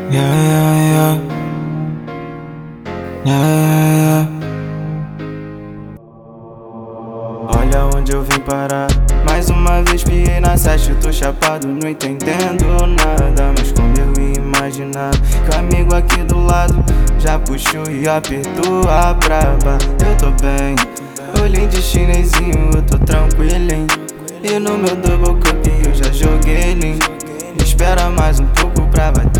Yeah, yeah, yeah. Yeah, yeah. Olha onde eu vim parar. Mais uma vez piei na sete, tô chapado, não entendendo nada. Mas quando eu ia imaginar que o amigo aqui do lado já puxou e apertou a braba. Eu tô bem, olhinho de chinesinho, eu tô tranquilinho. E no meu double cup eu já joguei lean. Espera mais um pouco pra bater.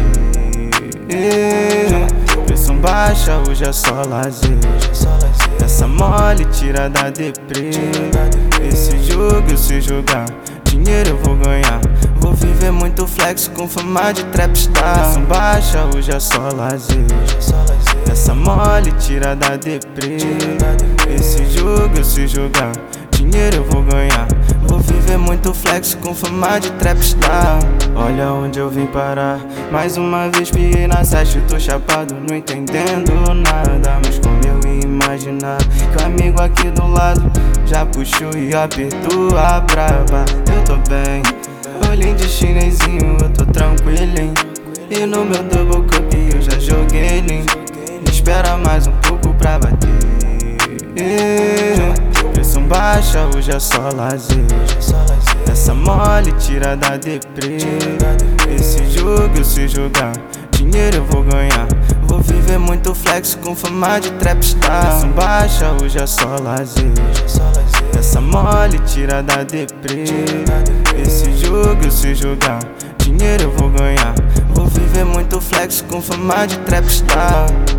Pressão baixa, hoje é só lazer. Essa mole tira da deprê. Esse jogo eu sei jogar, dinheiro eu vou ganhar. Vou viver muito flex com fama de trapstar. Pressão baixa, hoje é só lazer. Essa mole tira da deprê. Esse jogo eu sei jogar, dinheiro eu vou ganhar. Vou viver muito flex com fama de trapstar. Olha onde eu vim parar. Mais uma vez piei na sete, tô chapado, não entendendo nada. Mas como eu ia imaginar que o amigo aqui do lado já puxou e apertou a braba. Eu tô bem, olhinho de chinesinho, eu tô tranquilinho. E no meu double cup eu já joguei lean. Espera mais um pouco pra bater. Pressão baixa, hoje é só lazer. Essa mole tira da deprê. Esse jogo eu sei jogar, dinheiro eu vou ganhar. Vou viver muito flex com fama de trapstar. Pressão baixa, hoje é só lazer. Essa mole tira da deprê. Esse jogo eu sei jogar, dinheiro eu vou ganhar. Vou viver muito flex com fama de trapstar.